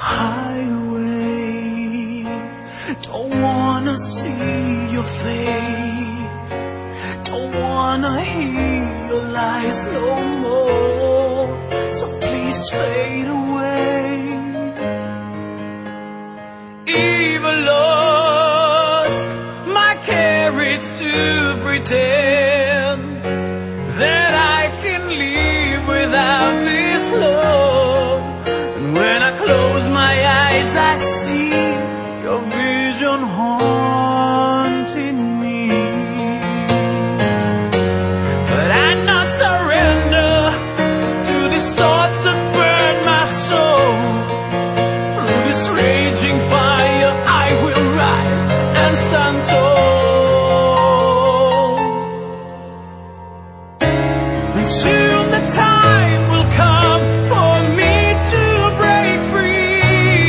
hide away. Don't wanna see your face, don't wanna hear your lies no more. So please fade away. Even lost my courage to pretend that I can live without this love. And when I close my eyes, I see your vision haunting me. But I not surrender to these thoughts that burn my soul. Through this raging fire, I will rise and stand tall. And soon the time will come for me to break free.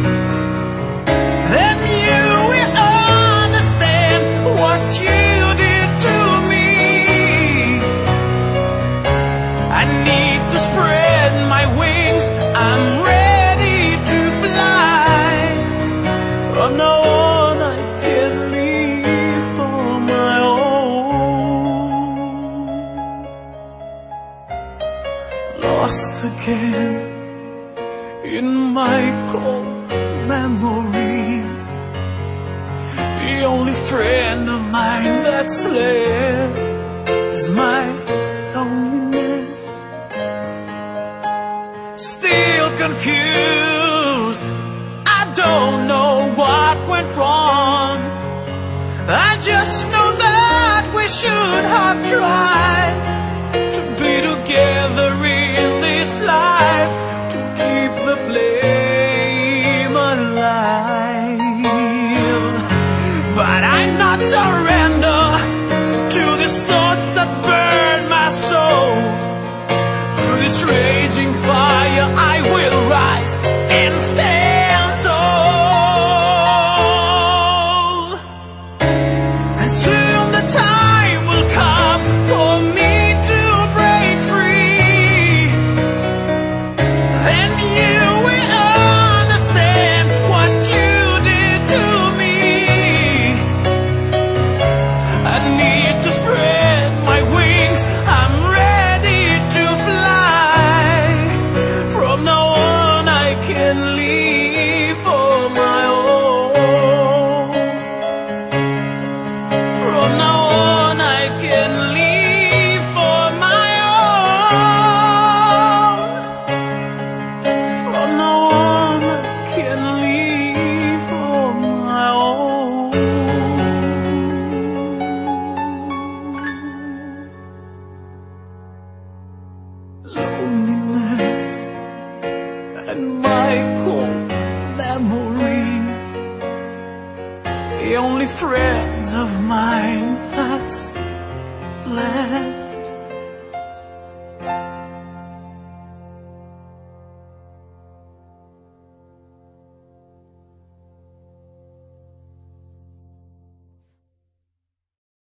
Then you will understand what you did to me. I need to spread my wings, I'm ready to fly. From now on I can live for my own. Lost again in my cold memories. The only friend of mine that's left is my loneliness. Still confused, I don't know what went wrong. I just know that we should have tried to be together in this life, to keep the flame alive. But I'm not surrender to these thoughts that burn my soul. Through this raging fire, I will rise and stand tall. And soon the time will come for me to break free. Then you will understand what you did to me. I need to spread my wings, I'm ready to fly. From now on I can live for my own. From now on I can live for my own. From now on I can live for my own. Loneliness and my cold memories, the only friends of mine that's left.